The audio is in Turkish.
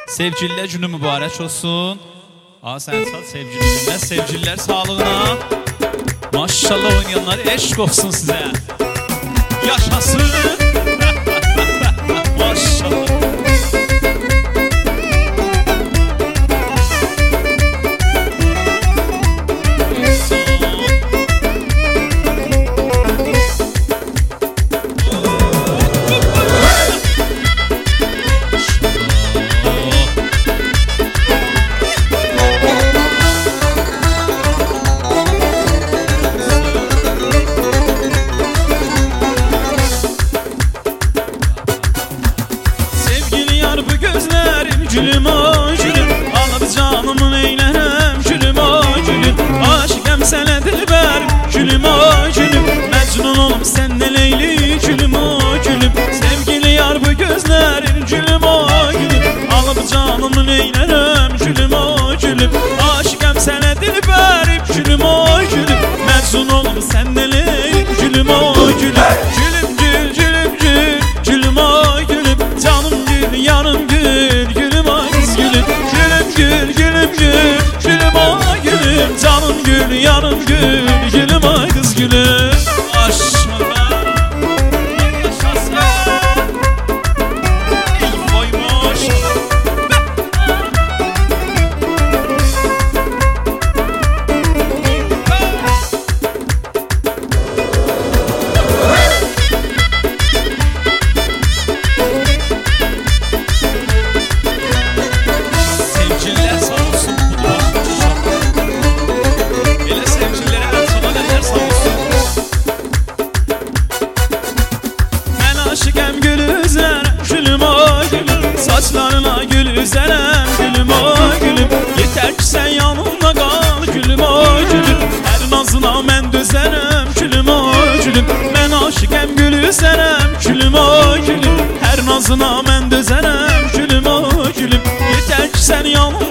Sevgililer günü mübarek olsun. Aa sen çal sevgililerine, sevgililer sağlığına. Maşallah oynayanlar eşk olsun size. Yaşasın. Maşallah. Gülüm o gülüm, alıp canımı eylerem. Gülüm o gülüm, aşıkım sene dilberim. Gülüm o gülüm, mecnun olum senden Leyli. Gülüm o gülüm, sevgili yar bu gözlerin. Gülüm o gülüm, alıp canımı eylerem. Gülüm o gülüm, aşıkım sene dilberim. Gülüm o gülüm, mecnun olum senden Leyli. Gülüm o gülüm, gülüm gül gülüm gül. Gülüm o gülüm, canım gül yanım gül. Gülüm ay gülüm, canım gül, yanım gül. Gülüm ay kız gülüm. Maşallah. Yaşasın. Vay maşallah. Sevgililer sağ olsun. Böyle sevgililere el sana sağ olsun. Ben aşıkım gül üzerem. Gülüm o gülüm, saçlarına gül üzerem. Gülüm o gülüm, yeter ki sen yanımda kal. Gülüm o gülüm, her nazına ben düzerem. Gülüm o gülüm, ben aşıkım gül üzerem. Gülüm o gülüm, her nazına ben düzerem. Gülüm o gülüm, yeter ki sen yanımda